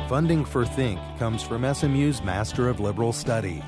Funding for Think comes from SMU's Master of Liberal Studies.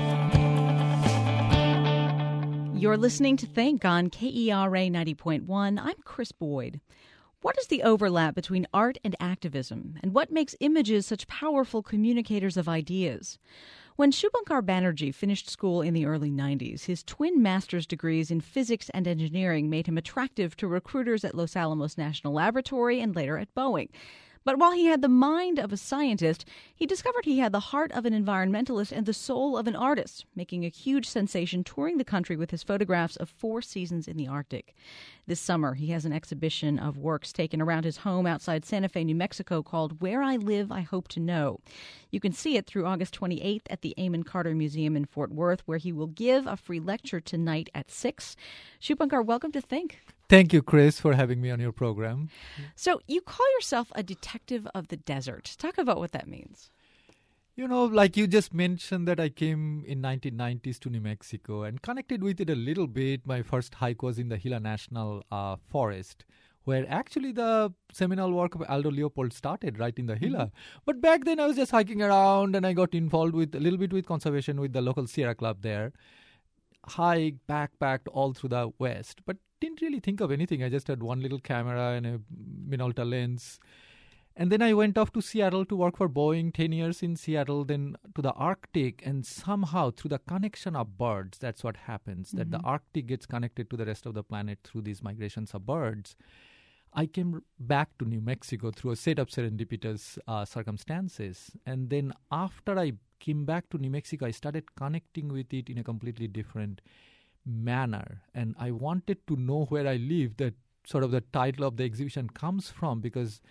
You're listening to Think on KERA 90.1. I'm Chris Boyd. What is the overlap between art and activism, and what makes images such powerful communicators of ideas? When Shubhankar Banerjee finished school in the early 90s, his twin master's degrees in physics and engineering made him attractive to recruiters at Los Alamos National Laboratory and later at Boeing. But while he had the mind of a scientist, he discovered he had the heart of an environmentalist and the soul of an artist, making a huge sensation touring the country with his photographs of 4 seasons in the Arctic. This summer, he has an exhibition of works taken around his home outside Santa Fe, New Mexico, called Where I Live, I Hope to Know. You can see it through August 28th at the Amon Carter Museum in Fort Worth, where he will give a free lecture tonight at 6. Shubhankar, welcome to Think. Thank you, Chris, for having me on your program. So you call yourself a detective of the desert. Talk about what that means. You know, like you just mentioned that I came in 1990s to New Mexico and connected with it a little bit. My first hike was in the Gila National Forest, where actually the seminal work of Aldo Leopold started, right in the Gila. Mm-hmm. But back then I was just hiking around and I got involved with a little bit with conservation with the local Sierra Club there. Hiked, backpacked all through the West, but didn't really think of anything. I just had one little camera and a Minolta lens. And then I went off to Seattle to work for Boeing, 10 years in Seattle, then to the Arctic. And somehow through the connection of birds, that's what happens, mm-hmm. that the Arctic gets connected to the rest of the planet through these migrations of birds. I came back to New Mexico through a set of serendipitous circumstances. And then after I came back to New Mexico, I started connecting with it in a completely different manner. And I wanted to know where I live. That sort of the title of the exhibition comes from, because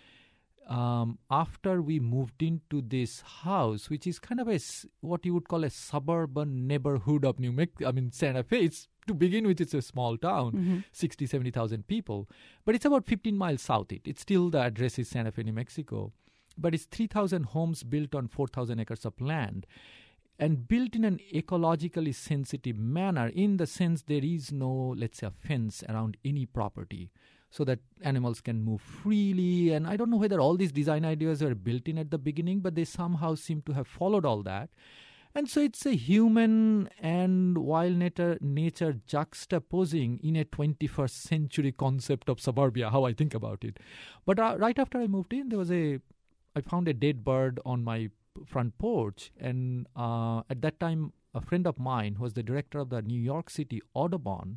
after we moved into this house, which is kind of what you would call a suburban neighborhood of New Mexico, Santa Fe, to begin with, it's a small town, mm-hmm. 60, 70,000 people. But it's about 15 miles south. It's still, the address is Santa Fe, New Mexico. But it's 3,000 homes built on 4,000 acres of land, and built in an ecologically sensitive manner, in the sense there is no, let's say, a fence around any property so that animals can move freely. And I don't know whether all these design ideas were built in at the beginning, but they somehow seem to have followed all that. And so it's a human and wild nature juxtaposing in a 21st century concept of suburbia, how I think about it. But right after I moved in, I found a dead bird on my front porch. And at that time, a friend of mine, who was the director of the New York City Audubon,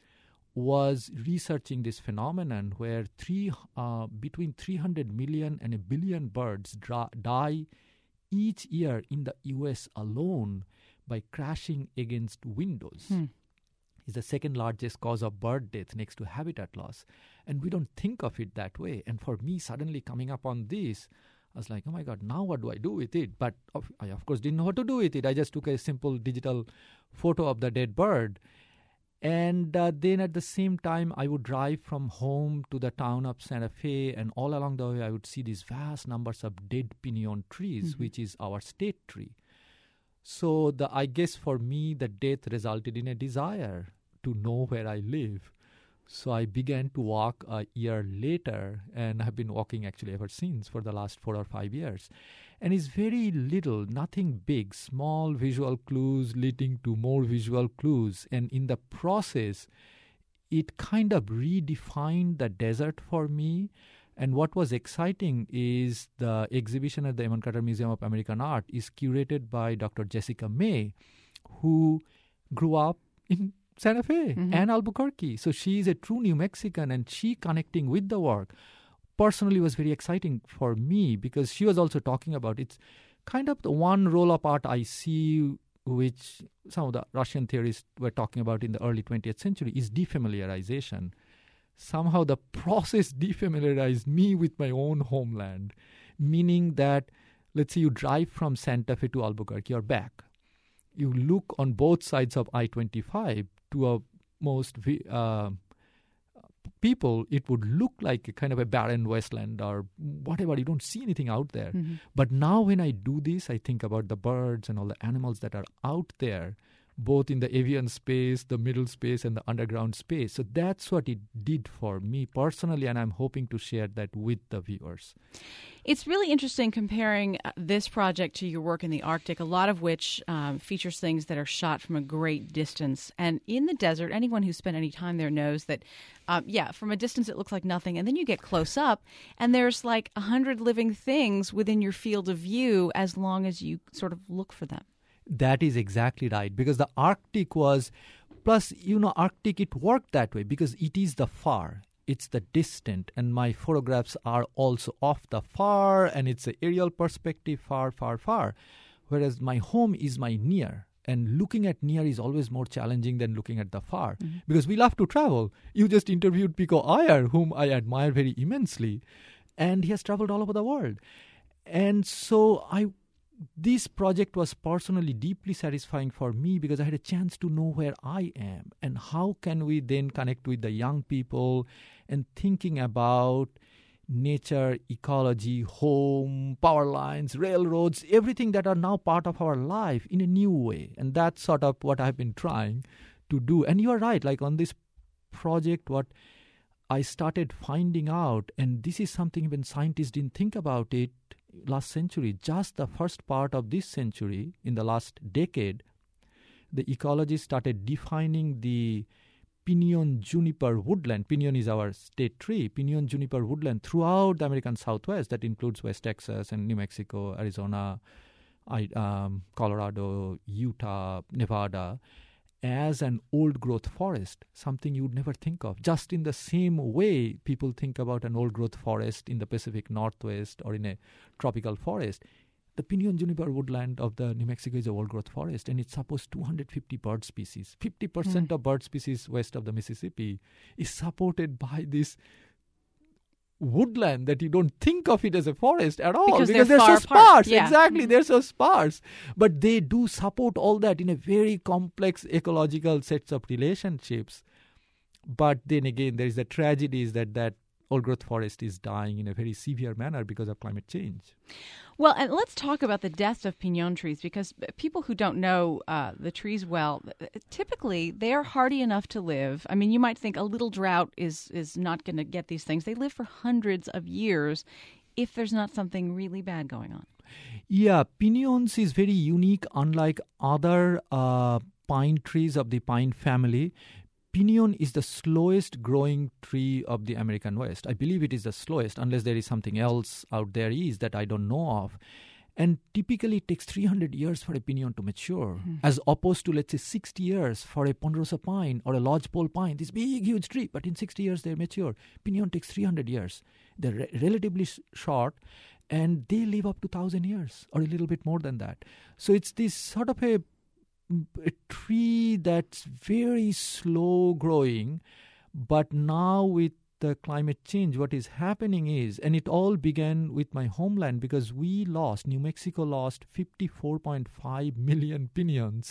was researching this phenomenon where between 300 million and 1 billion birds die each year in the U.S. alone by crashing against windows. It's the second largest cause of bird death next to habitat loss. And we don't think of it that way. And for me, suddenly coming up on this, I was like, oh my God, now what do I do with it? But I, of course, didn't know what to do with it. I just took a simple digital photo of the dead bird. And then at the same time, I would drive from home to the town of Santa Fe, and all along the way, I would see these vast numbers of dead pinon trees, mm-hmm. which is our state tree. So I guess for me, the death resulted in a desire to know where I live. So I began to walk a year later, and I've been walking actually ever since for the last 4 or 5 years. And it's very little, nothing big, small visual clues leading to more visual clues. And in the process, it kind of redefined the desert for me. And what was exciting is the exhibition at the Amon Carter Museum of American Art is curated by Dr. Jessica May, who grew up in Santa Fe mm-hmm. and Albuquerque. So she is a true New Mexican, and she connecting with the work personally was very exciting for me, because she was also talking about it's kind of the one role of art I see, which some of the Russian theorists were talking about in the early 20th century, is defamiliarization. Somehow the process defamiliarized me with my own homeland, meaning that, let's say you drive from Santa Fe to Albuquerque or back. You look on both sides of I-25 to most people, it would look like a kind of a barren wasteland or whatever. You don't see anything out there. Mm-hmm. But now when I do this, I think about the birds and all the animals that are out there both in the avian space, the middle space, and the underground space. So that's what it did for me personally, and I'm hoping to share that with the viewers. It's really interesting comparing this project to your work in the Arctic, a lot of which features things that are shot from a great distance. And in the desert, anyone who's spent any time there knows that, from a distance it looks like nothing. And then you get close up, and there's like 100 living things within your field of view as long as you sort of look for them. That is exactly right, because the Arctic was, plus, Arctic, it worked that way because it is the far. It's the distant, and my photographs are also off the far, and it's an aerial perspective, far, far, far. Whereas my home is my near, and looking at near is always more challenging than looking at the far, because we love to travel. You just interviewed Pico Iyer, whom I admire very immensely, and he has traveled all over the world. And so this project was personally deeply satisfying for me because I had a chance to know where I am and how can we then connect with the young people and thinking about nature, ecology, home, power lines, railroads, everything that are now part of our life in a new way. And that's sort of what I've been trying to do. And you're right, like on this project, what I started finding out, and this is something even scientists didn't think about it last century, just the first part of this century, in the last decade, the ecologists started defining the pinyon juniper woodland. Pinyon is our state tree. Pinyon juniper woodland throughout the American Southwest, that includes West Texas and New Mexico, Arizona, Colorado, Utah, Nevada, as an old-growth forest, something you would never think of. Just in the same way people think about an old-growth forest in the Pacific Northwest or in a tropical forest, the pinyon juniper woodland of the New Mexico is an old-growth forest, and it supports 250 bird species. 50% of bird species west of the Mississippi is supported by this woodland that you don't think of it as a forest at all because they're so sparse. Yeah. Exactly, they're so sparse. But they do support all that in a very complex ecological sets of relationships. But then again, there is the tragedy is that old-growth forest is dying in a very severe manner because of climate change. Well, and let's talk about the death of pinon trees, because people who don't know the trees well, typically they are hardy enough to live. I mean, you might think a little drought is not going to get these things. They live for hundreds of years if there's not something really bad going on. Yeah, pinyons is very unique, unlike other pine trees of the pine family. Pinyon is the slowest growing tree of the American West. I believe it is the slowest, unless there is something else out there is that I don't know of. And typically it takes 300 years for a pinyon to mature, as opposed to, let's say, 60 years for a ponderosa pine or a lodgepole pine, this big, huge tree. But in 60 years, they mature. Pinyon takes 300 years. They're relatively short, and they live up to 1,000 years or a little bit more than that. So it's this sort of a tree that's very slow growing, but now with the climate change, what is happening is, and it all began with my homeland because New Mexico lost 54.5 million pinyons.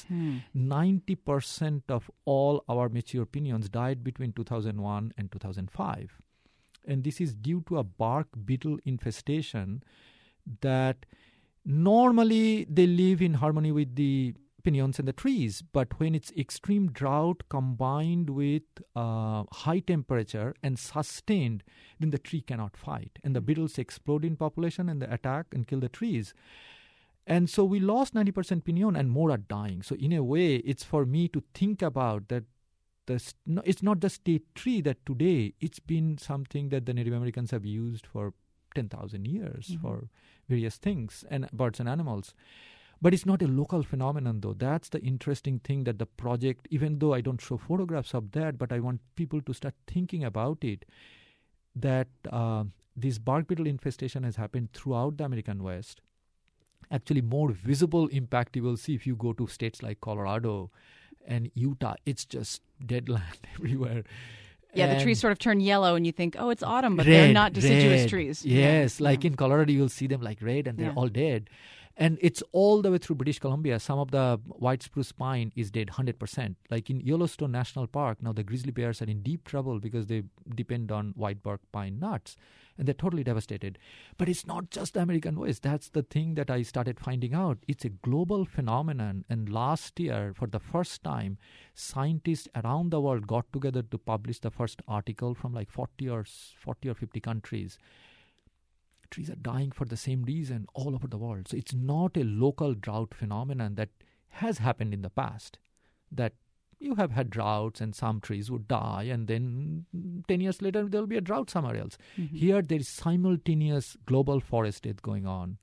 90% of all our mature pinyons died between 2001 and 2005. And this is due to a bark beetle infestation that normally they live in harmony with the pinyons and the trees, but when it's extreme drought combined with high temperature and sustained, then the tree cannot fight, and the beetles explode in population and they attack and kill the trees. And so we lost 90% pinyon, and more are dying. So in a way, it's for me to think about that. It's not the state tree that today, it's been something that the Native Americans have used for 10,000 years for various things, and birds and animals. But it's not a local phenomenon, though. That's the interesting thing, that the project, even though I don't show photographs of that, but I want people to start thinking about it, that this bark beetle infestation has happened throughout the American West. Actually, more visible impact you will see if you go to states like Colorado and Utah. It's just dead land everywhere. Yeah, the trees sort of turn yellow and you think, oh, it's autumn, but they're not deciduous trees. Yes, in Colorado you'll see them like red and they're all dead. And it's all the way through British Columbia. Some of the white spruce pine is dead 100%. Like in Yellowstone National Park, now the grizzly bears are in deep trouble because they depend on white bark pine nuts. And they're totally devastated. But it's not just the American West. That's the thing that I started finding out. It's a global phenomenon. And last year, for the first time, scientists around the world got together to publish the first article from like 40 or 50 countries. Trees are dying for the same reason all over the world. So it's not a local drought phenomenon that has happened in the past, that you have had droughts and some trees would die and then 10 years later there will be a drought somewhere else. Mm-hmm. Here there is simultaneous global forest death going on.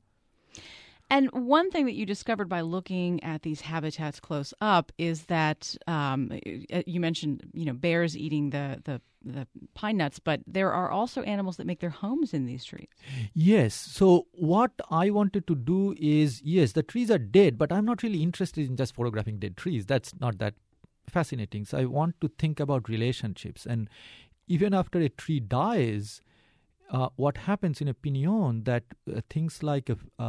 And one thing that you discovered by looking at these habitats close up is that you mentioned, bears eating the pine nuts, but there are also animals that make their homes in these trees. Yes. So what I wanted to do is, yes, the trees are dead, but I'm not really interested in just photographing dead trees. That's not that fascinating. So I want to think about relationships. And even after a tree dies, what happens in a pinon that things like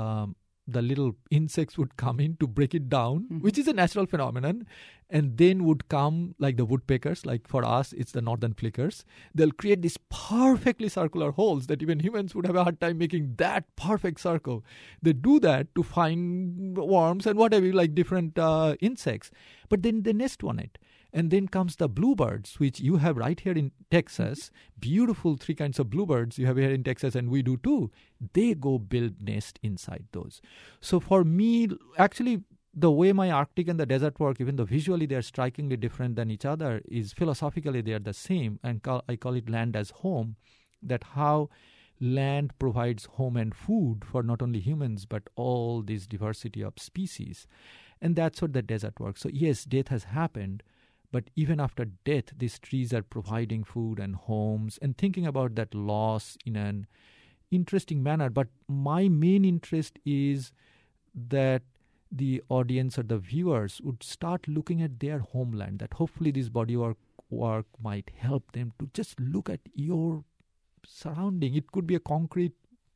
the little insects would come in to break it down, which is a natural phenomenon, and then would come like the woodpeckers, like for us, it's the northern flickers. They'll create these perfectly circular holes that even humans would have a hard time making that perfect circle. They do that to find worms and whatever, like different insects. But then they nest on it. And then comes the bluebirds, which you have right here in Texas. Beautiful 3 kinds of bluebirds you have here in Texas, and we do too. They go build nest inside those. So for me, actually, the way my Arctic and the desert work, even though visually they are strikingly different than each other, is philosophically they are the same. And I call it land as home, that how land provides home and food for not only humans, but all this diversity of species. And that's what the desert works. So yes, death has happened. But even after death, these trees are providing food and homes and thinking about that loss in an interesting manner. But my main interest is that the audience or the viewers would start looking at their homeland, that hopefully this body work might help them to just look at your surrounding. It could be a concrete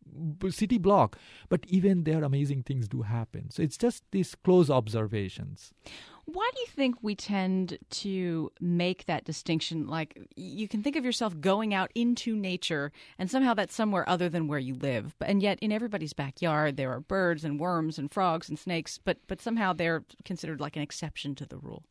city block, but even there amazing things do happen. So it's just these close observations. Why do you think we tend to make that distinction? Like, you can think of yourself going out into nature, and somehow that's somewhere other than where you live. And yet in everybody's backyard, there are birds and worms and frogs and snakes, but somehow they're considered like an exception to the rule.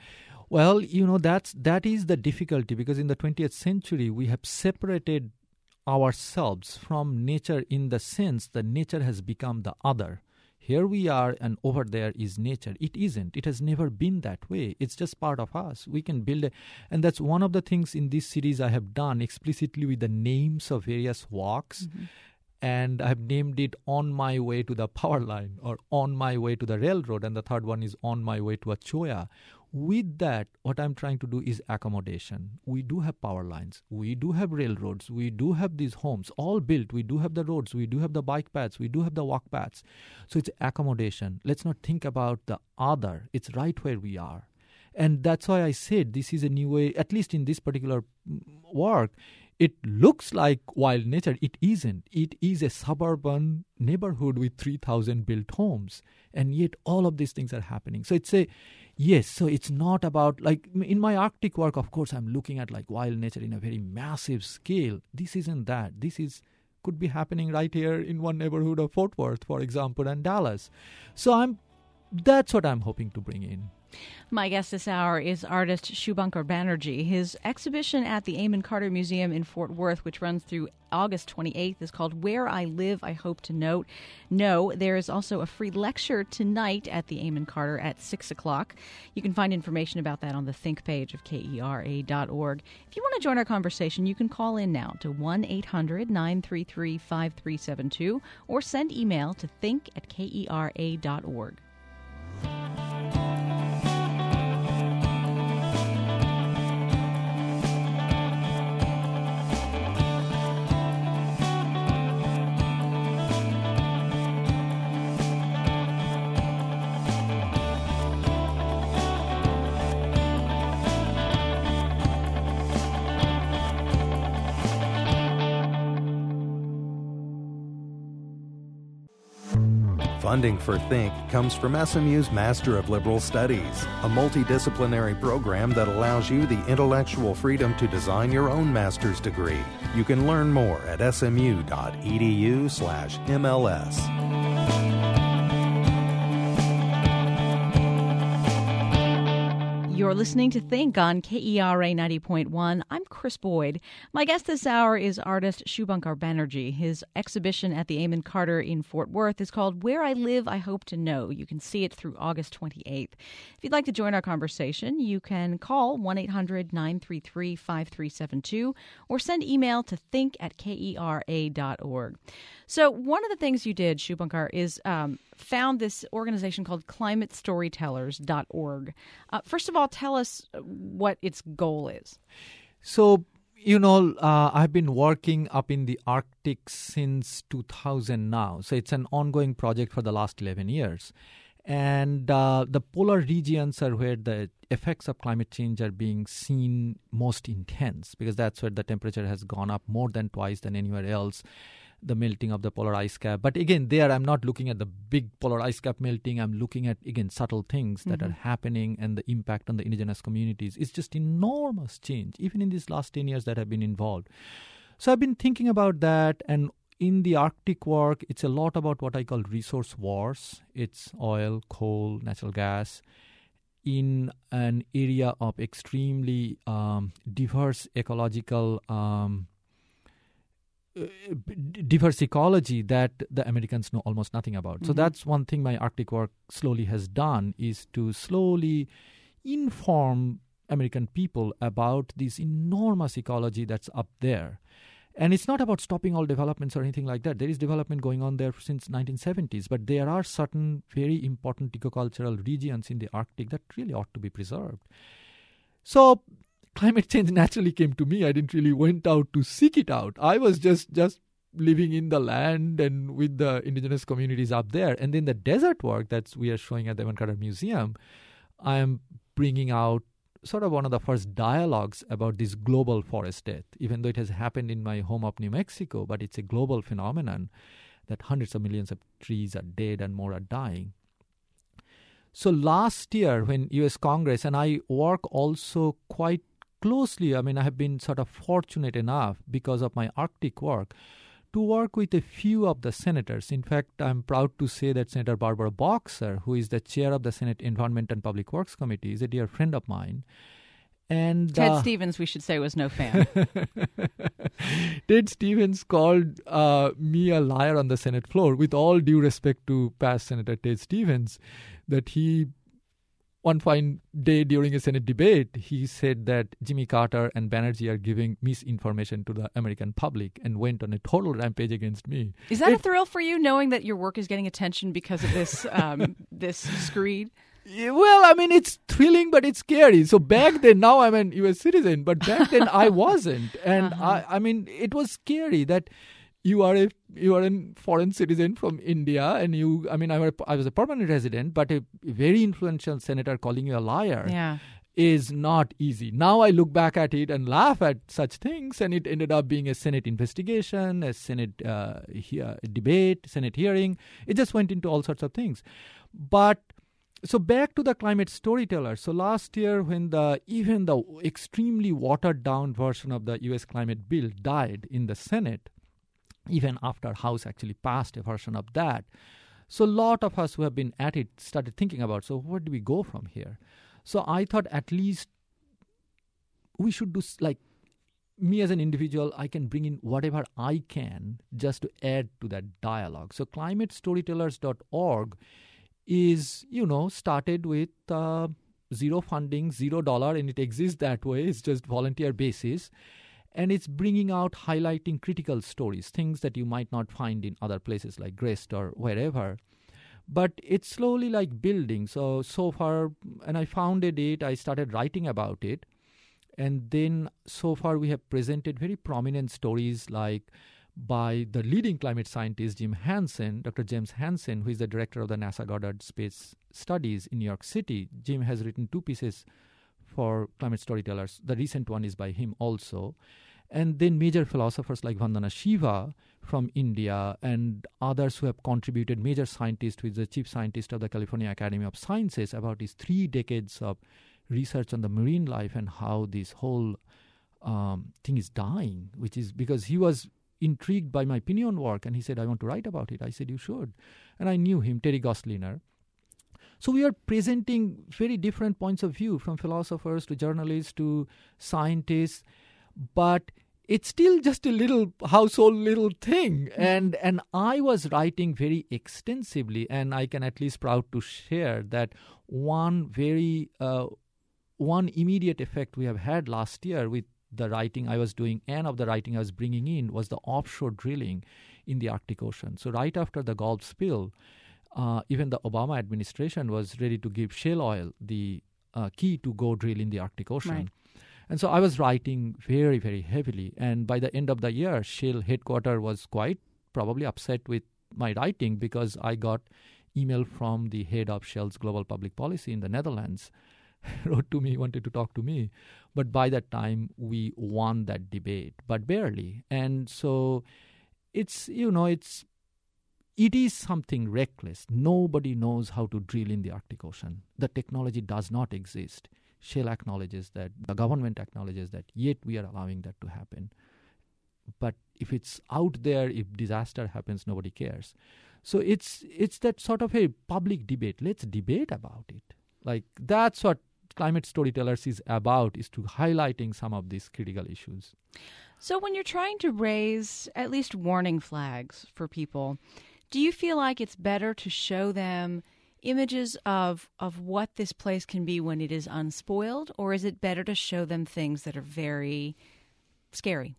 Well, that is the difficulty, because in the 20th century, we have separated ourselves from nature in the sense that nature has become the other. Here we are and over there is nature. It isn't. It has never been that way. It's just part of us. We can build and that's one of the things in this series I have done explicitly with the names of various walks. Mm-hmm. And I have named it On My Way to the Power Line or On My Way to the Railroad. And the third one is On My Way to a Cholla. With that, what I'm trying to do is accommodation. We do have power lines. We do have railroads. We do have these homes all built. We do have the roads. We do have the bike paths. We do have the walk paths. So it's accommodation. Let's not think about the other. It's right where we are. And that's why I said this is a new way, at least in this particular work. It looks like wild nature. It isn't. It is a suburban neighborhood with 3,000 built homes. And yet all of these things are happening. So so it's not about, like in my Arctic work, of course, I'm looking at like wild nature in a very massive scale. This isn't that. Could be happening right here in one neighborhood of Fort Worth, for example, and Dallas. So that's what I'm hoping to bring in. My guest this hour is artist Shubhankar Banerjee. His exhibition at the Amon Carter Museum in Fort Worth, which runs through August 28th, is called Where I Live, I Hope to Note. There is also a free lecture tonight at the Amon Carter at 6 o'clock. You can find information about that on the Think page of KERA.org. If you want to join our conversation, you can call in now to 1-800-933-5372 or send email to think@KERA.org. Funding for Think comes from SMU's Master of Liberal Studies, a multidisciplinary program that allows you the intellectual freedom to design your own master's degree. You can learn more at smu.edu/MLS. You're listening to Think on KERA 90.1. I'm Chris Boyd. My guest this hour is artist Shubhankar Banerjee. His exhibition at the Amon Carter in Fort Worth is called Where I Live, I Hope to Know. You can see it through August 28th. If you'd like to join our conversation, you can call 1-800-933-5372 or send email to think@kera.org. So one of the things you did, Shubhankar, is found this organization called climatestorytellers.org. First of all, tell us what its goal is. So, I've been working up in the Arctic since 2000 now. So it's an ongoing project for the last 11 years. And the polar regions are where the effects of climate change are being seen most intense, because that's where the temperature has gone up more than twice than anywhere else. The melting of the polar ice cap. But again, there I'm not looking at the big polar ice cap melting. I'm looking at, again, subtle things that are happening and the impact on the indigenous communities. It's just enormous change, even in these last 10 years that I've been involved. So I've been thinking about that. And in the Arctic work, it's a lot about what I call resource wars. It's oil, coal, natural gas, in an area of extremely diverse ecological diverse ecology that the Americans know almost nothing about. So that's one thing my Arctic work slowly has done, is to slowly inform American people about this enormous ecology that's up there. And it's not about stopping all developments or anything like that. There is development going on there since 1970s, but there are certain very important ecological regions in the Arctic that really ought to be preserved. So climate change naturally came to me. I didn't really went out to seek it out. I was just living in the land and with the indigenous communities up there. And then the desert work that we are showing at the Amon Carter Museum, I am bringing out sort of one of the first dialogues about this global forest death, even though it has happened in my home of New Mexico, but it's a global phenomenon that hundreds of millions of trees are dead and more are dying. So last year when U.S. Congress, and I work also quite closely, I have been sort of fortunate enough because of my Arctic work to work with a few of the senators. In fact, I'm proud to say that Senator Barbara Boxer, who is the chair of the Senate Environment and Public Works Committee, is a dear friend of mine. And Ted Stevens, we should say, was no fan. Ted Stevens called me a liar on the Senate floor, with all due respect to past Senator Ted Stevens, that he, one fine day during a Senate debate, he said that Jimmy Carter and Banerjee are giving misinformation to the American public, and went on a total rampage against me. Is that a thrill for you, knowing that your work is getting attention because of this this screed? Well, it's thrilling, but it's scary. So back then, now I'm an U.S. citizen, but back then I wasn't. And it was scary that you are a foreign citizen from India, and I was a permanent resident, but a very influential senator calling you a liar is not easy. Now I look back at it and laugh at such things, and it ended up being a Senate investigation, a Senate debate, Senate hearing. It just went into all sorts of things. But so back to the climate storyteller. So last year, when even the extremely watered down version of the U.S. climate bill died in the Senate, even after House actually passed a version of that. So a lot of us who have been at it started thinking about, so where do we go from here? So I thought at least we should do, like, me as an individual, I can bring in whatever I can just to add to that dialogue. So climatestorytellers.org is, started with zero funding, $0, and it exists that way. It's just volunteer basis. And it's bringing out, highlighting critical stories, things that you might not find in other places like Grest or wherever. But it's slowly like building. So far, and I founded it, I started writing about it. And then so far we have presented very prominent stories like by the leading climate scientist, Jim Hansen, Dr. James Hansen, who is the director of the NASA Goddard Space Studies in New York City. Jim has written 2 pieces for climate storytellers. The recent one is by him also. And then major philosophers like Vandana Shiva from India and others who have contributed, major scientists, with the chief scientist of the California Academy of Sciences, about his 3 decades of research on the marine life and how this whole thing is dying, which is because he was intrigued by my opinion work and he said, I want to write about it. I said, you should. And I knew him, Terry Gosliner. So we are presenting very different points of view, from philosophers to journalists to scientists, but it's still just a little household little thing. And I was writing very extensively, and I can at least proud to share that one immediate effect we have had last year with the writing I was doing and of the writing I was bringing in was the offshore drilling in the Arctic Ocean. So right after the Gulf spill, even the Obama administration was ready to give shale oil the key to go drill in the Arctic Ocean. Right. And so I was writing very, very heavily. And by the end of the year, Shell headquarters was quite probably upset with my writing, because I got email from the head of Shell's global public policy in the Netherlands, wrote to me, wanted to talk to me. But by that time, we won that debate, but barely. And so it is something reckless. Nobody knows how to drill in the Arctic Ocean. The technology does not exist. Shell acknowledges that, the government acknowledges that, yet we are allowing that to happen. But if it's out there, if disaster happens, nobody cares. So it's that sort of a public debate. Let's debate about it. Like, that's what Climate Storytellers is about, is to highlighting some of these critical issues. So when you're trying to raise at least warning flags for people, do you feel like it's better to show them images of what this place can be when it is unspoiled, or is it better to show them things that are very scary?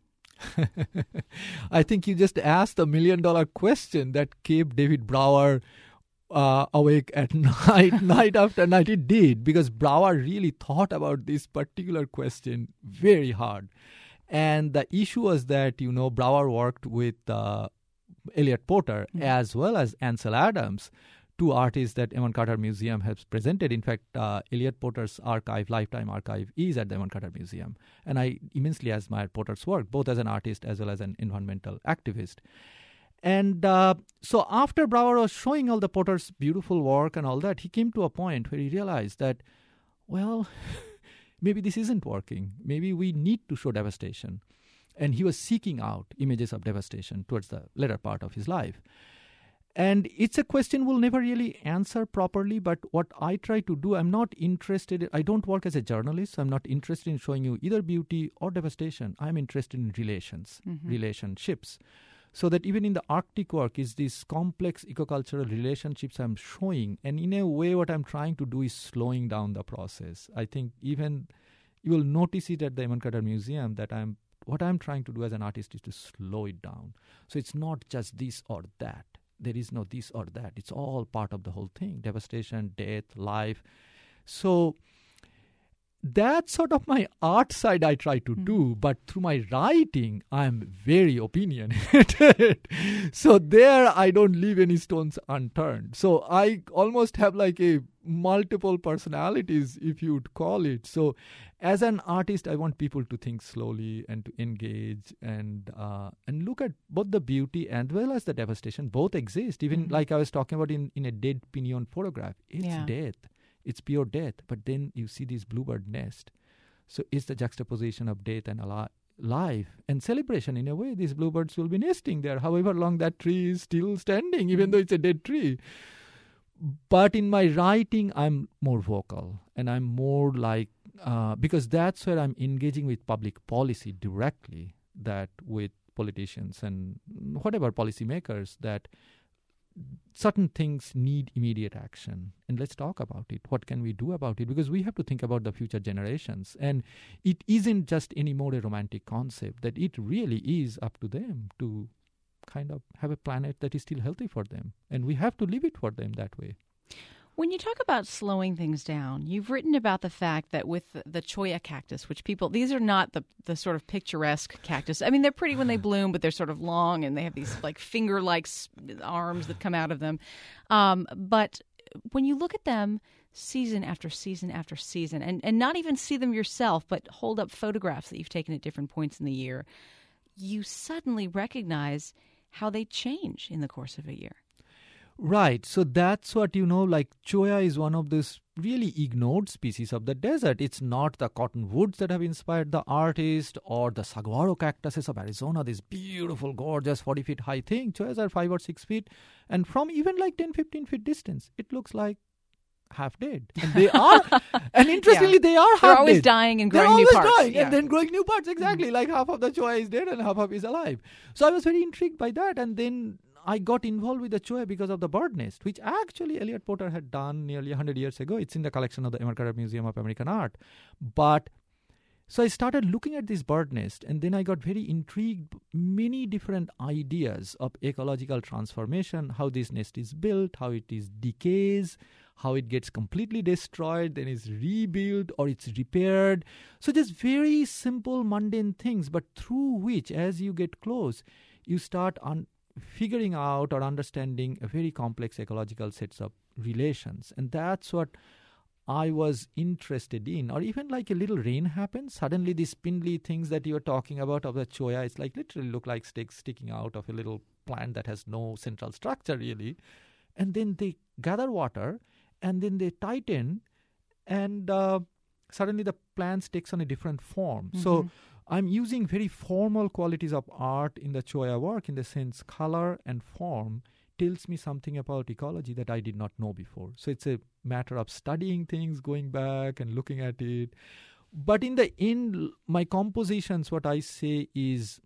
I think you just asked the $1 million question that kept David Brower awake at night after night. It did, because Brower really thought about this particular question very hard. And the issue was that, Brower worked with Elliot Porter as well as Ansel Adams, 2 artists that Eamon Carter Museum has presented. In fact, Elliot Porter's lifetime archive is at the Eamon Carter Museum. And I immensely admire Porter's work, both as an artist as well as an environmental activist. And so after Brower was showing all the Porter's beautiful work and all that, he came to a point where he realized that, well, maybe this isn't working. Maybe we need to show devastation. And he was seeking out images of devastation towards the later part of his life. And it's a question we'll never really answer properly, but what I try to do, I don't work as a journalist, so I'm not interested in showing you either beauty or devastation. I'm interested in relationships. So that even in the Arctic work is these complex ecological relationships I'm showing. And in a way, what I'm trying to do is slowing down the process. I think even you will notice it at the Eamon Carter Museum that what I'm trying to do as an artist is to slow it down. So it's not just this or that. There is no this or that. It's all part of the whole thing. Devastation, death, life. So that's sort of my art side I try to do. But through my writing, I'm very opinionated. So there I don't leave any stones unturned. So I almost have like a multiple personalities, if you'd call it. So as an artist, I want people to think slowly and to engage and look at both the beauty and well as the devastation. Both exist. Even like I was talking about in a dead pinion photograph. It's death. It's pure death. But then you see this bluebird nest. So it's the juxtaposition of death and life and celebration. In a way, these bluebirds will be nesting there, however long that tree is still standing, even though it's a dead tree. But in my writing, I'm more vocal, and I'm more like, because that's where I'm engaging with public policy directly, that with politicians and whatever policymakers, that certain things need immediate action. And let's talk about it. What can we do about it? Because we have to think about the future generations. And it isn't just anymore a romantic concept, that it really is up to them to kind of have a planet that is still healthy for them. And we have to live it for them that way. When you talk about slowing things down, you've written about the fact that with the cholla cactus, which these are not the sort of picturesque cactus. I mean, they're pretty when they bloom, but they're sort of long and they have these like finger-like arms that come out of them. But when you look at them season after season after season, and not even see them yourself, but hold up photographs that you've taken at different points in the year, you suddenly recognize how they change in the course of a year. Right. So that's what, like cholla is one of those really ignored species of the desert. It's not the cottonwoods that have inspired the artist or the saguaro cactuses of Arizona, this beautiful, gorgeous 40 feet high thing. Chollas are 5 or 6 feet. And from even like 10, 15 feet distance, it looks like half dead. And they are, and interestingly, they are half dead. They're always dying and growing new parts. They're always dying and then growing new parts, exactly. Like half of the cholla is dead and half of it is alive. So I was very intrigued by that. And then I got involved with the cholla because of the bird nest, which actually Elliot Porter had done nearly 100 years ago. It's in the collection of the Emmer Carter Museum of American Art. So I started looking at this bird nest, and then I got very intrigued. Many different ideas of ecological transformation, how this nest is built, how it is decays, how it gets completely destroyed, then is rebuilt or it's repaired. So just very simple, mundane things, but through which, as you get close, you start figuring out or understanding a very complex ecological sets of relations. And that's what I was interested in. Or even like a little rain happens, suddenly these spindly things that you were talking about of the cholla, it's like literally look like sticks sticking out of a little plant that has no central structure really. And then they gather water and then they tighten and suddenly the plant takes on a different form. Mm-hmm. So I'm using very formal qualities of art in the cholla work, in the sense color and form tells me something about ecology that I did not know before. So it's a matter of studying things, going back and looking at it. But in the end, my compositions, what I say is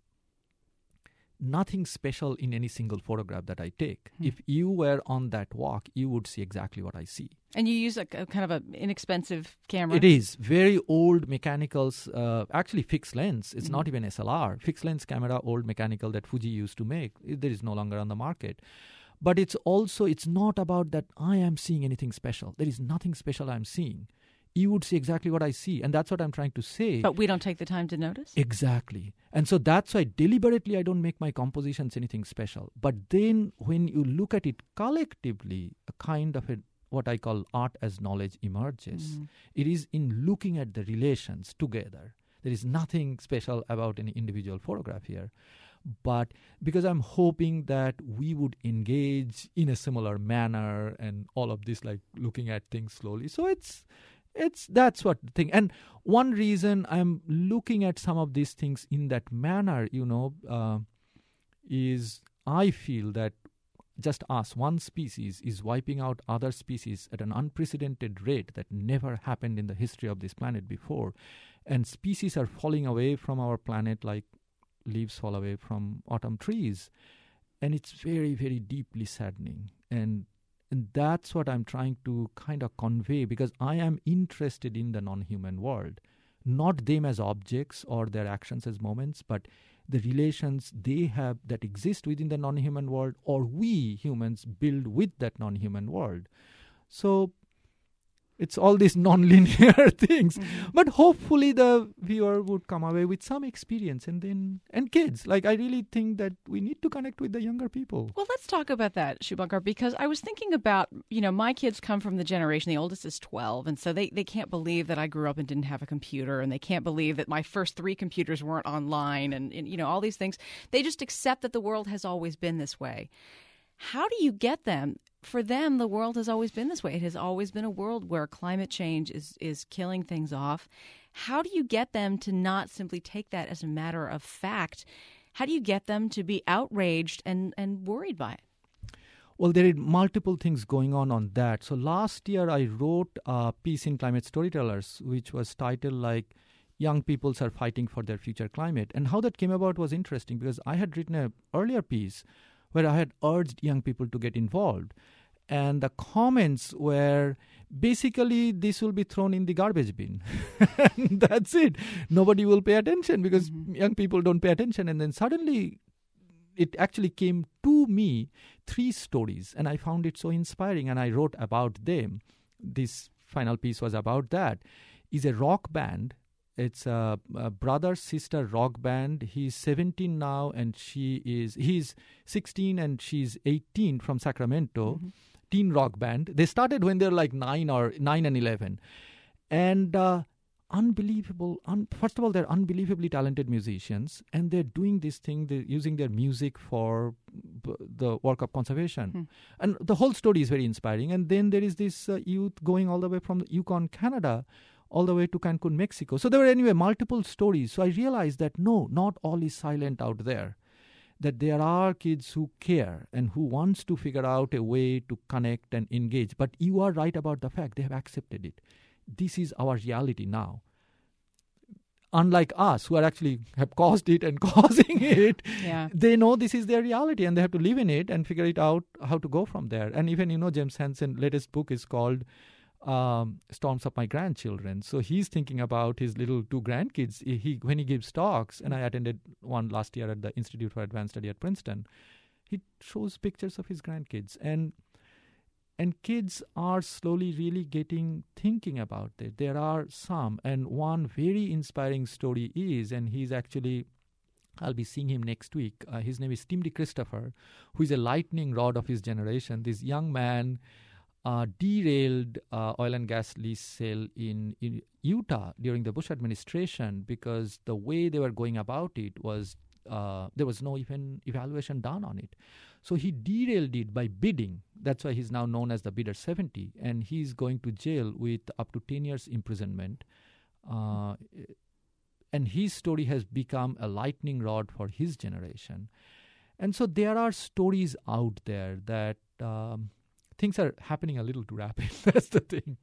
nothing special in any single photograph that I take. If you were on that walk, you would see exactly what I see. And you use a kind of an inexpensive camera? It is. Very old mechanicals, actually fixed lens. It's not even SLR. Fixed lens camera, old mechanical that Fuji used to make. There is no longer on the market. But it's not about that I am seeing anything special. There is nothing special I'm seeing. You would see exactly what I see. And that's what I'm trying to say. But we don't take the time to notice? Exactly. And so that's why deliberately I don't make my compositions anything special. But then when you look at it collectively, a kind of what I call art as knowledge emerges. It is in looking at the relations together. There is nothing special about any individual photograph here. But because I'm hoping that we would engage in a similar manner and all of this, like looking at things slowly. So that's what the thing. And one reason I'm looking at some of these things in that manner, is I feel that just us, one species, is wiping out other species at an unprecedented rate that never happened in the history of this planet before. And species are falling away from our planet like leaves fall away from autumn trees. And it's very, very deeply saddening. And that's what I'm trying to kind of convey, because I am interested in the non-human world, not them as objects or their actions as moments, but the relations they have that exist within the non-human world, or we humans build with that non-human world. So it's all these non-linear things. But hopefully the viewer would come away with some experience, and kids. Like, I really think that we need to connect with the younger people. Well, let's talk about that, Shubhankar, because I was thinking about, my kids come from the generation, the oldest is 12, and so they can't believe that I grew up and didn't have a computer, and they can't believe that my first 3 computers weren't online, and all these things. They just accept that the world has always been this way. How do you get them? For them, the world has always been this way. It has always been a world where climate change is killing things off. How do you get them to not simply take that as a matter of fact? How do you get them to be outraged and worried by it? Well, there are multiple things going on that. So last year, I wrote a piece in Climate Storytellers, which was titled like, Young Peoples Are Fighting for Their Future Climate. And how that came about was interesting, because I had written an earlier piece where I had urged young people to get involved. And the comments were basically, this will be thrown in the garbage bin. And that's it. Nobody will pay attention because young people don't pay attention. And then suddenly it actually came to me 3 stories, and I found it so inspiring, and I wrote about them. This final piece was about that. It's a rock band. It's a brother-sister rock band. He's 17 now, and he's 16 and she's 18, from Sacramento. Teen rock band. They started when they were like 9 and 11. And unbelievable. First of all, they're unbelievably talented musicians, and they're doing this thing. They're using their music for the work of conservation. And the whole story is very inspiring. And then there is this youth going all the way from Yukon, Canada, all the way to Cancun, Mexico. So there were anyway multiple stories. So I realized that no, not all is silent out there. That there are kids who care and who wants to figure out a way to connect and engage. But you are right about the fact they have accepted it. This is our reality now. Unlike us, who are actually have caused it and causing it, they know this is their reality and they have to live in it and figure it out how to go from there. And even, James Hansen's latest book is called Storms of My Grandchildren. So he's thinking about his little 2 grandkids. When he gives talks, and I attended one last year at the Institute for Advanced Study at Princeton, he shows pictures of his grandkids. And kids are slowly really thinking about it. There are some, and one very inspiring story is, and he's actually, I'll be seeing him next week. His name is Tim DeChristopher, who is a lightning rod of his generation. This young man derailed oil and gas lease sale in Utah during the Bush administration because the way they were going about it was there was no even evaluation done on it. So he derailed it by bidding. That's why he's now known as the Bidder 70, and he's going to jail with up to 10 years imprisonment. And his story has become a lightning rod for his generation. And so there are stories out there that things are happening a little too rapid. That's the thing.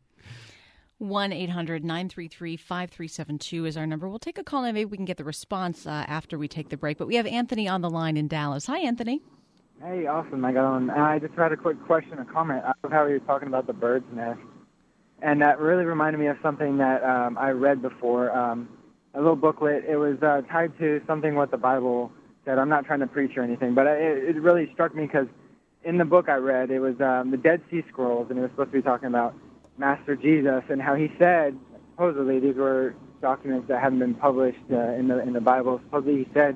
1-800-933-5372 is our number. We'll take a call and maybe we can get the response after we take the break. But we have Anthony on the line in Dallas. Hi, Anthony. Hey, awesome. I got on. I just had a quick question or comment. I love how you were talking about the bird's nest. And that really reminded me of something that I read before, a little booklet. It was tied to something what the Bible said. I'm not trying to preach or anything, but it really struck me because in the book I read, it was the Dead Sea Scrolls, and it was supposed to be talking about Master Jesus and how he said, supposedly these were documents that haven't been published in the Bible. Supposedly he said,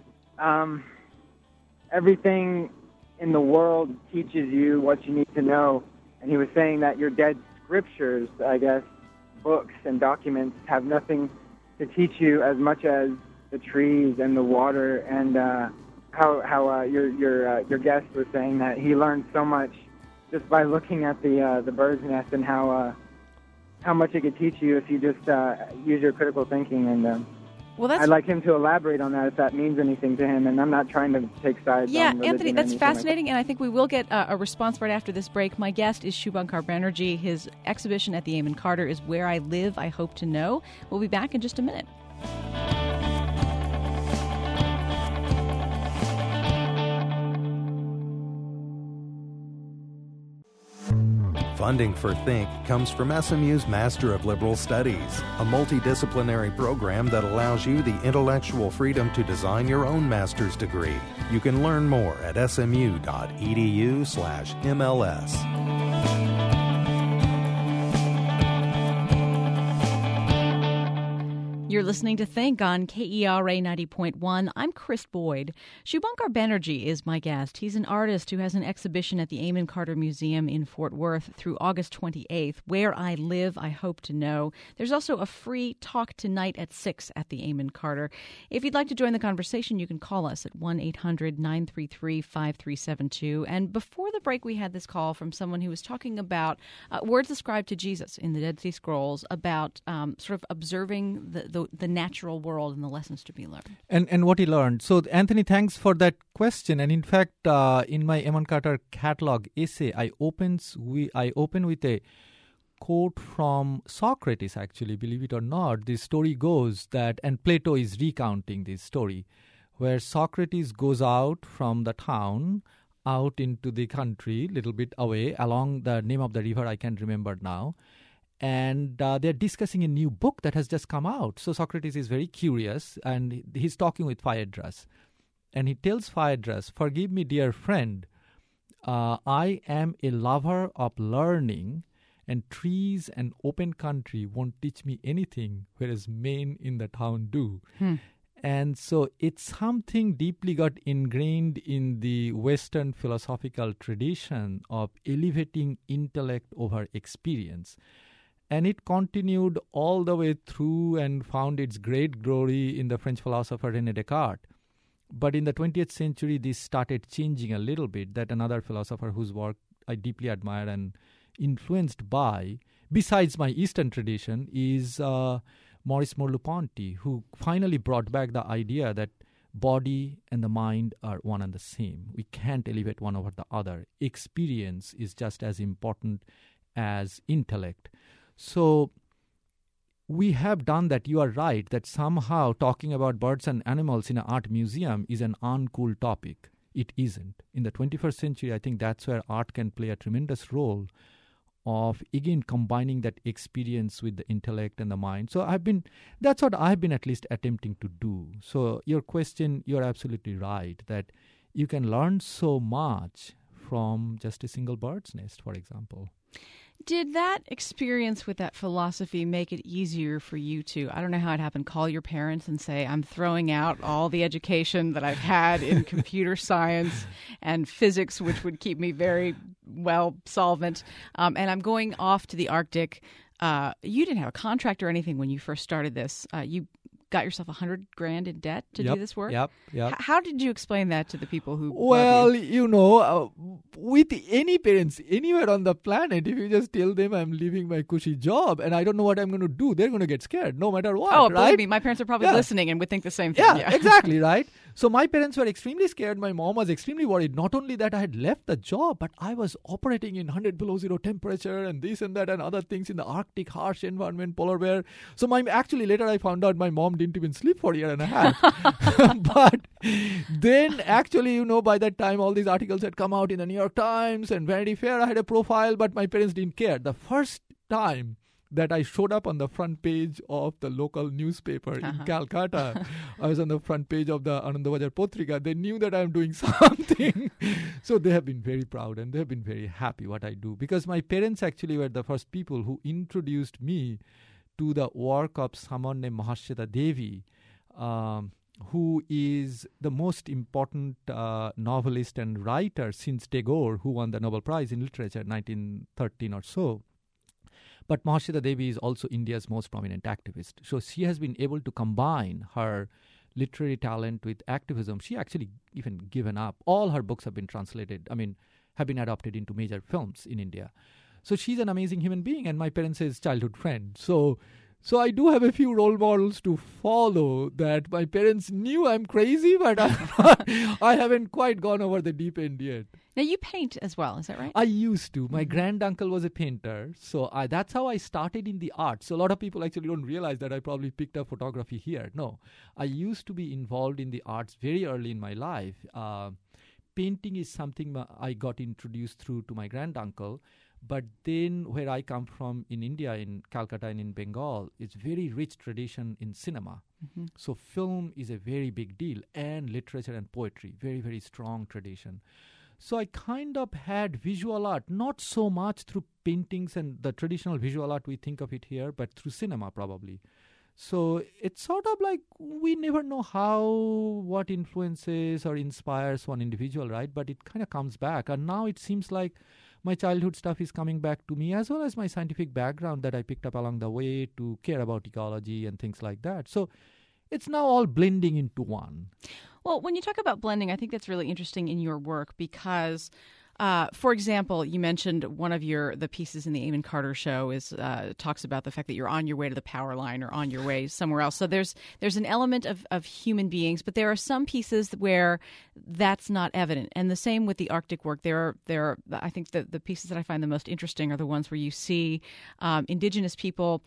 everything in the world teaches you what you need to know. And he was saying that your dead scriptures, I guess, books and documents have nothing to teach you as much as the trees and the water. And how your guest was saying that he learned so much just by looking at the bird's nest and how much it could teach you if you just use your critical thinking. And I'd like him to elaborate on that if that means anything to him. And I'm not trying to take sides. Yeah, on Anthony, that's fascinating, and I think we will get a response right after this break. My guest is Shubhankar Banerjee. His exhibition at the Amon Carter is Where I Live, I Hope to Know. We'll be back in just a minute. Funding for Think comes from SMU's Master of Liberal Studies, a multidisciplinary program that allows you the intellectual freedom to design your own master's degree. You can learn more at smu.edu/MLS. You're listening to Think on KERA 90.1. I'm Chris Boyd. Shubhankar Banerjee is my guest. He's an artist who has an exhibition at the Amon Carter Museum in Fort Worth through August 28th, Where I Live, I Hope to Know. There's also a free talk tonight at 6 at the Amon Carter. If you'd like to join the conversation, you can call us at 1-800-933-5372. And before the break, we had this call from someone who was talking about words ascribed to Jesus in the Dead Sea Scrolls about sort of observing the natural world and the lessons to be learned. And what he learned. So, Anthony, thanks for that question. And in fact, in my Amon Carter catalog essay, I open with a quote from Socrates, actually, believe it or not. The story goes that, and Plato is recounting this story, where Socrates goes out from the town out into the country, a little bit away, along the name of the river I can't remember now. And they're discussing a new book that has just come out. So Socrates is very curious, and he's talking with Phaedrus. And he tells Phaedrus, "Forgive me, dear friend, I am a lover of learning, and trees and open country won't teach me anything, whereas men in the town do." And so it's something deeply got ingrained in the Western philosophical tradition of elevating intellect over experience. And it continued all the way through and found its great glory in the French philosopher René Descartes. But in the 20th century, this started changing a little bit. That another philosopher whose work I deeply admire and influenced by, besides my Eastern tradition, is Maurice Merleau-Ponty, who finally brought back the idea that body and the mind are one and the same. We can't elevate one over the other. Experience is just as important as intellect. So we have done that. You are right that somehow talking about birds and animals in an art museum is an uncool topic. It isn't. In the 21st century, I think that's where art can play a tremendous role of, again, combining that experience with the intellect and the mind. So that's what I've been at least attempting to do. So your question, you're absolutely right, that you can learn so much from just a single bird's nest, for example. Did that experience with that philosophy make it easier for you to, I don't know how it happened, call your parents and say, I'm throwing out all the education that I've had in computer science and physics, which would keep me very well solvent, and I'm going off to the Arctic? You didn't have a contract or anything when you first started this. You got yourself $100,000 in debt to do this work? Yep. How did you explain that to the people who Well, love you? With any parents anywhere on the planet, if you just tell them I'm leaving my cushy job and I don't know what I'm going to do, they're going to get scared no matter what. Oh, right? believe me, my parents are probably listening and would think the same thing. Yeah, exactly, right? So my parents were extremely scared. My mom was extremely worried. Not only that I had left the job, but I was operating in 100 below zero temperature and this and that and other things in the Arctic, harsh environment, polar bear. So actually later I found out my mom didn't even sleep for a year and a half. But then actually, by that time all these articles had come out in the New York Times and Vanity Fair. I had a profile, but my parents didn't care. The first time that I showed up on the front page of the local newspaper in Calcutta, I was on the front page of the Anandabajar Potrika. They knew that I'm doing something. So they have been very proud and they have been very happy what I do. Because my parents actually were the first people who introduced me to the work of someone named Mahashweta Devi, who is the most important novelist and writer since Tagore, who won the Nobel Prize in Literature in 1913 or so. But Mahashweta Devi is also India's most prominent activist. So she has been able to combine her literary talent with activism. She actually even given up. All her books have been translated, have been adapted into major films in India. So she's an amazing human being and my parents' childhood friend. So I do have a few role models to follow that my parents knew I'm crazy, but I haven't quite gone over the deep end yet. Now, you paint as well, is that right? I used to. My granduncle was a painter, so that's how I started in the arts. So a lot of people actually don't realize that I probably picked up photography here. No, I used to be involved in the arts very early in my life. Painting is something I got introduced through to my granduncle. But then where I come from in India, in Calcutta and in Bengal, it's very rich tradition in cinema. Mm-hmm. So film is a very big deal, and literature and poetry, very, very strong tradition. So I kind of had visual art, not so much through paintings and the traditional visual art we think of it here, but through cinema probably. So it's sort of like we never know what influences or inspires one individual, right? But it kind of comes back. And now it seems like my childhood stuff is coming back to me, as well as my scientific background that I picked up along the way to care about ecology and things like that. So it's now all blending into one. Well, when you talk about blending, I think that's really interesting in your work because, for example, you mentioned one of the pieces in the Eamon Carter show talks about the fact that you're on your way to the power line or on your way somewhere else. So there's an element of human beings, but there are some pieces where that's not evident. And the same with the Arctic work. There are I think the pieces that I find the most interesting are the ones where you see indigenous people,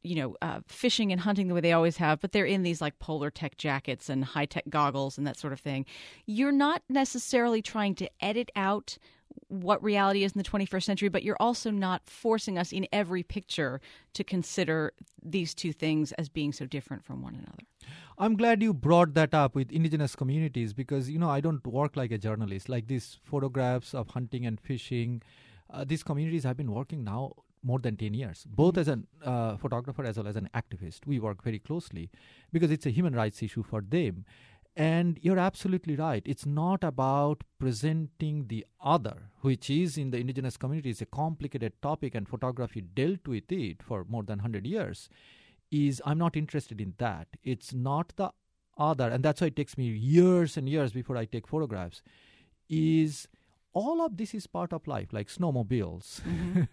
fishing and hunting the way they always have, but they're in these like polar tech jackets and high tech goggles and that sort of thing. You're not necessarily trying to edit out what reality is in the 21st century, but you're also not forcing us in every picture to consider these two things as being so different from one another. I'm glad you brought that up with indigenous communities because, I don't work like a journalist. Like these photographs of hunting and fishing, these communities have been working now more than 10 years, both as a photographer as well as an activist. We work very closely because it's a human rights issue for them. And you're absolutely right. It's not about presenting the other, which is in the indigenous communities a complicated topic, and photography dealt with it for more than 100 years. I'm not interested in that. It's not the other, and that's why it takes me years and years before I take photographs. All of this is part of life, like snowmobiles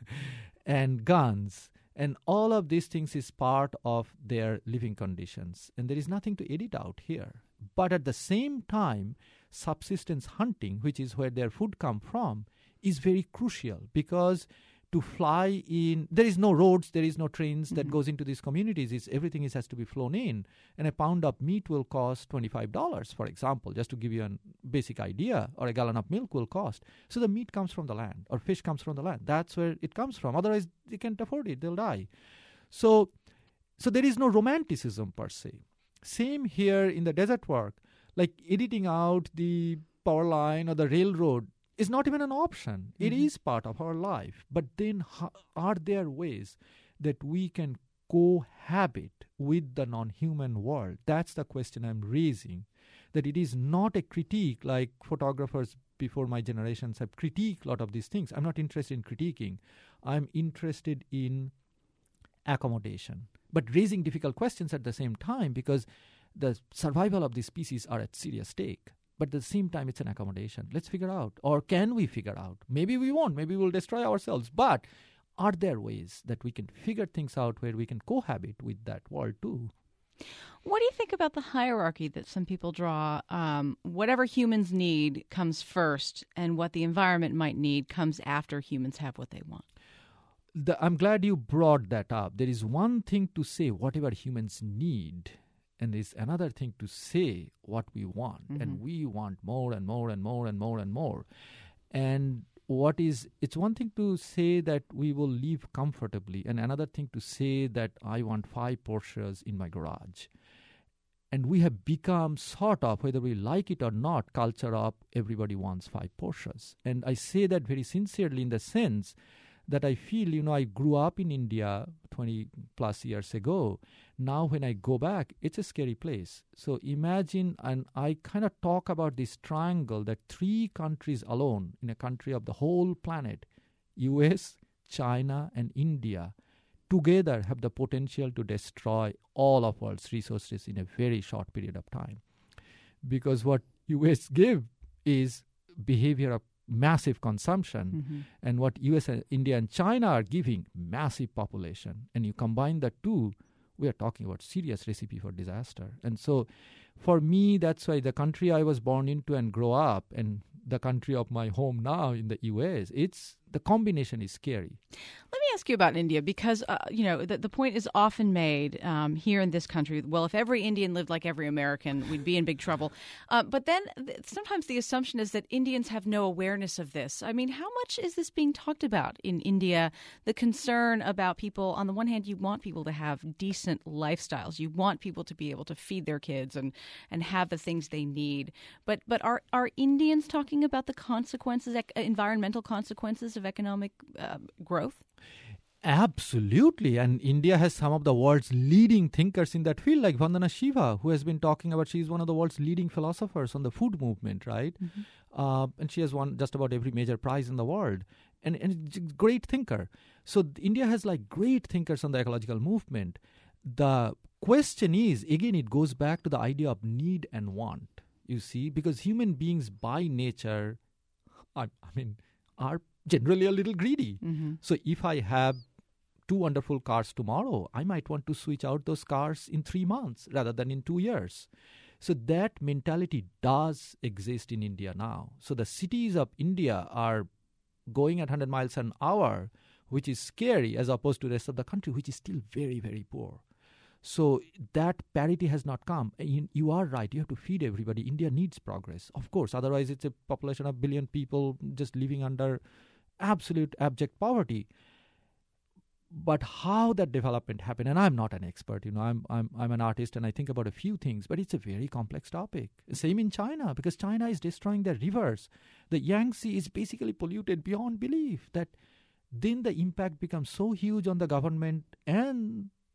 and guns. And all of these things is part of their living conditions. And there is nothing to edit out here. But at the same time, subsistence hunting, which is where their food come from, is very crucial, because to fly in, there is no roads, there is no trains that goes into these communities. Everything has to be flown in. And a pound of meat will cost $25, for example, just to give you a basic idea, or a gallon of milk will cost. So the meat comes from the land, or fish comes from the land. That's where it comes from. Otherwise, they can't afford it. They'll die. So there is no romanticism per se. Same here in the desert work. Like editing out the power line or the railroad is not even an option. It is part of our life. But then are there ways that we can cohabit with the non-human world? That's the question I'm raising. That it is not a critique like photographers before my generations have critiqued a lot of these things. I'm not interested in critiquing. I'm interested in accommodation, but raising difficult questions at the same time, because the survival of these species are at serious stake. But at the same time, it's an accommodation. Let's figure out, or can we figure out? Maybe we won't. Maybe we'll destroy ourselves. But are there ways that we can figure things out where we can cohabit with that world too? What do you think about the hierarchy that some people draw? Whatever humans need comes first, and what the environment might need comes after humans have what they want. I'm glad you brought that up. There is one thing to say whatever humans need, and there's another thing to say what we want. And we want more and more and more and more and more. And it's one thing to say that we will live comfortably, and another thing to say that I want 5 Porsches in my garage. And we have become sort of, whether we like it or not, culture of everybody wants 5 Porsches. And I say that very sincerely, in the sense that I feel, I grew up in India 20 plus years ago. Now when I go back, it's a scary place. So imagine, and I kind of talk about this triangle, that 3 countries alone in a country of the whole planet, US, China, and India, together have the potential to destroy all of world's resources in a very short period of time. Because what US give is behavior of massive consumption, and what US, India, and China are giving, massive population. And you combine the two, we are talking about serious recipe for disaster. And so for me, that's why the country I was born into and grow up, and the country of my home now in the US, the combination is scary. Let me ask you about India, because, the point is often made here in this country, well, if every Indian lived like every American, we'd be in big trouble. But then sometimes the assumption is that Indians have no awareness of this. I mean, how much is this being talked about in India? The concern about people, on the one hand, you want people to have decent lifestyles. You want people to be able to feed their kids and have the things they need. But are Indians talking about the consequences, environmental consequences of economic growth? Absolutely. And India has some of the world's leading thinkers in that field, like Vandana Shiva, who has been talking about, she's one of the world's leading philosophers on the food movement, right? And she has won just about every major prize in the world. And a great thinker. So India has like great thinkers on the ecological movement. The question is, again, it goes back to the idea of need and want, you see, because human beings by nature, are generally a little greedy. So if I have 2 wonderful cars tomorrow, I might want to switch out those cars in 3 months rather than in 2 years. So that mentality does exist in India now. So the cities of India are going at 100 miles an hour, which is scary, as opposed to the rest of the country, which is still very, very poor. So that parity has not come. You are right. You have to feed everybody. India needs progress, of course. Otherwise, it's a population of 1 billion people just living under absolute abject poverty. But how that development happened, and I'm not an expert, I'm an artist and I think about a few things, but it's a very complex topic. Same in China, because China is destroying their rivers. The Yangtze is basically polluted beyond belief, that then the impact becomes so huge on the government and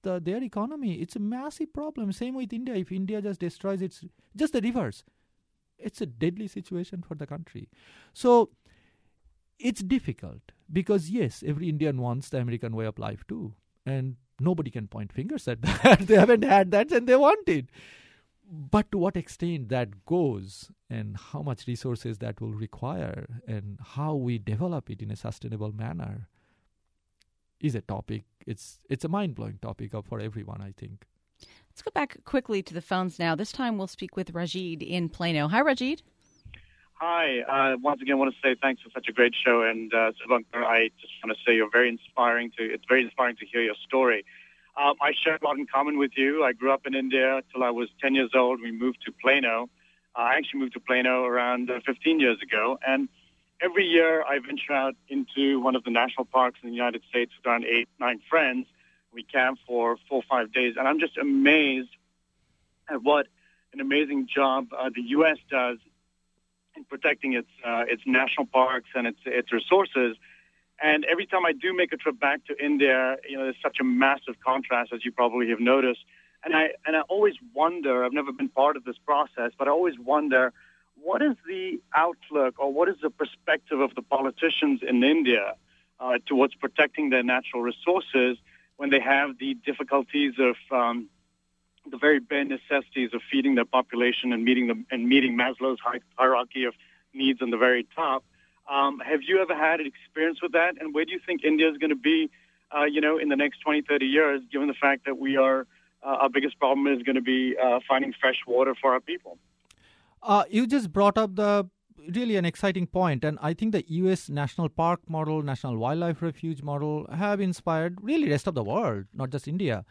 their economy. It's a massive problem. Same with India. If India just destroys just the rivers, it's a deadly situation for the country. So it's difficult because, yes, every Indian wants the American way of life too. And nobody can point fingers at that. They haven't had that and they want it. But to what extent that goes and how much resources that will require and how we develop it in a sustainable manner is a topic. It's a mind-blowing topic for everyone, I think. Let's go back quickly to the phones now. This time we'll speak with Rajid in Plano. Hi, Rajid. Hi. Once again, I want to say thanks for such a great show. And Subhankar, I just want to say it's very inspiring to hear your story. I share a lot in common with you. I grew up in India till I was 10 years old. We moved to Plano. I actually moved to Plano around 15 years ago. And every year I venture out into one of the national parks in the United States with around 8-9 friends. We camp for 4 or 5 days. And I'm just amazed at what an amazing job the U.S. does in protecting its national parks and its resources. And every time I do make a trip back to India, there's such a massive contrast, as you probably have noticed. And I always wonder, I've never been part of this process, but I always wonder, what is the outlook or what is the perspective of the politicians in India towards protecting their natural resources when they have the difficulties of the very bare necessities of feeding their population and meeting Maslow's hierarchy of needs on the very top? Have you ever had an experience with that? And where do you think India is going to be, in the next 20, 30 years, given the fact that we are, our biggest problem is going to be finding fresh water for our people? You just brought up really an exciting point. And I think the U.S. National Park model, National Wildlife Refuge model have inspired really the rest of the world, not just India.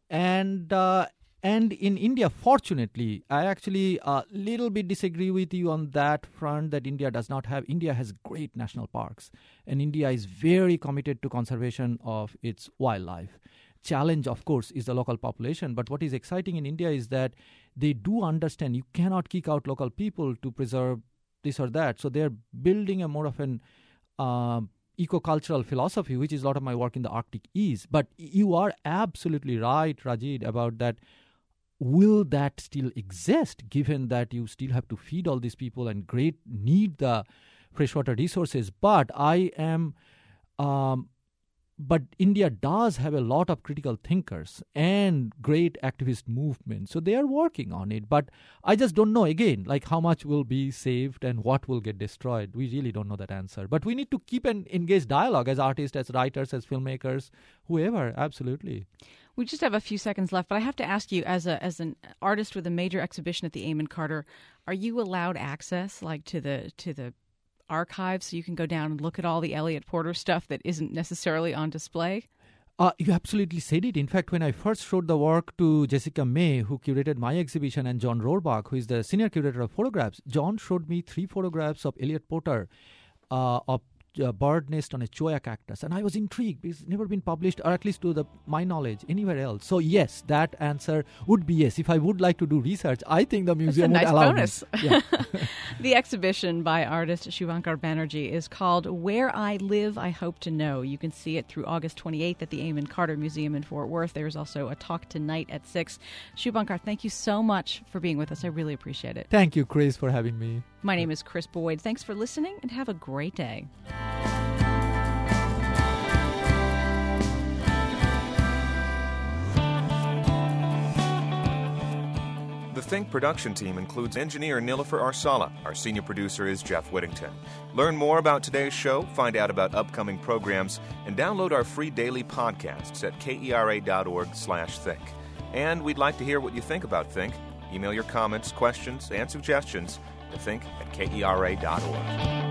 And in India, fortunately, I actually a little bit disagree with you on that front that India does not have. India has great national parks, and India is very committed to conservation of its wildlife. Challenge, of course, is the local population. But what is exciting in India is that they do understand you cannot kick out local people to preserve this or that. So they're building a more of an eco-cultural philosophy, which is a lot of my work in the Arctic is. But you are absolutely right, Rajid, about that. Will that still exist, given that you still have to feed all these people and need the freshwater resources? But but India does have a lot of critical thinkers and great activist movements. So they are working on it. But I just don't know, again, like how much will be saved and what will get destroyed. We really don't know that answer. But we need to keep an engaged dialogue as artists, as writers, as filmmakers, whoever, absolutely. We just have a few seconds left, but I have to ask you, as an artist with a major exhibition at the Amon Carter, are you allowed access, like to the archives, so you can go down and look at all the Elliott Porter stuff that isn't necessarily on display? You absolutely said it. In fact, when I first showed the work to Jessica May, who curated my exhibition, and John Rohrbach, who is the senior curator of photographs, John showed me 3 photographs of Elliott Porter of a bird nest on a cholla cactus, and I was intrigued because it's never been published, or at least to my knowledge, anywhere else. So yes, that answer would be yes. If I would like to do research, I think the museum would allow me. That's a nice bonus. Yeah. The exhibition by artist Shubhankar Banerjee is called Where I Live, I Hope to Know. You can see it through August 28th at the Amon Carter Museum in Fort Worth. There's also a talk tonight at 6. Shubhankar, thank you so much for being with us. I really appreciate it. Thank you, Chris, for having me. My name is Chris Boyd. Thanks for listening, and have a great day. The Think production team includes engineer Nilofer Arsala. Our senior producer is Jeff Whittington. Learn more about today's show, find out about upcoming programs, and download our free daily podcasts at kera.org/think. And we'd like to hear what you think about Think. Email your comments, questions, and suggestions to think@kera.org.